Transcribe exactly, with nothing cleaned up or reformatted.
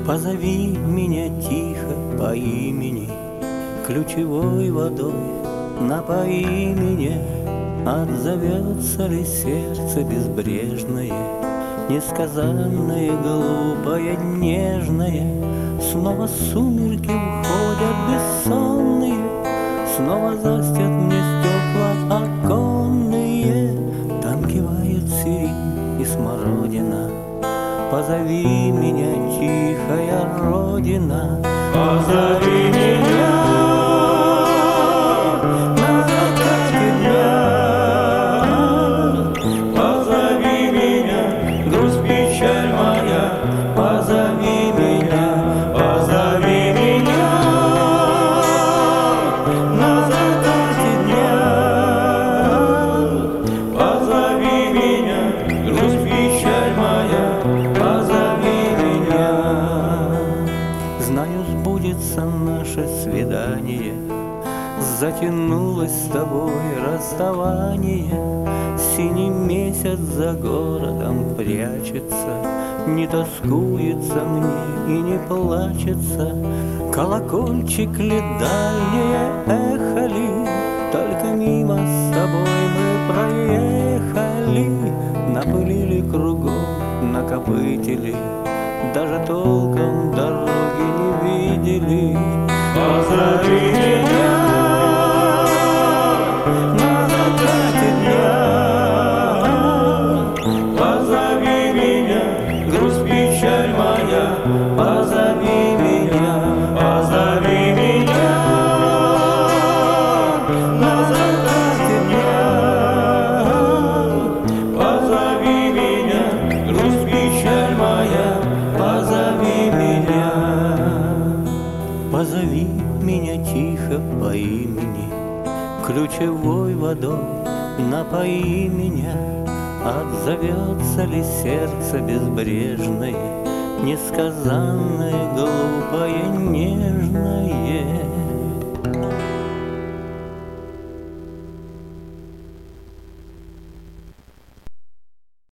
Позови меня тихо по имени, ключевой водой напои меня. Отзовется ли сердце безбрежное, несказанное, глупое, нежное? Снова сумерки уходят бессонные, снова застят мне стекла оконные. Там кивает сирень и смородина. Позови меня, тихая родина, позови меня на закате дня. Позови меня, грусть, печаль моя, позови меня, позови меня на закате дня. Позови меня, грусть, печаль моя, позови меня. Знаю, сбудется наше свидание, затянулось с тобой расставание. Синий месяц за городом прячется, не тоскуется мне и не плачется. Колокольчик ли, дальнее эхо ли, только мимо с тобой мы проехали. Напылили кругом, накопытили, даже толком дороги не видели. Позови меня на закате дня. Позови меня, грусть, печаль моя, позови меня, позови меня на закате дня. Позови меня, грусть, печаль моя, позови меня. Позови меня тихо по имени, ключевой водой напои меня. Отзовется ли сердце безбрежное, несказанное, глупое, нежное?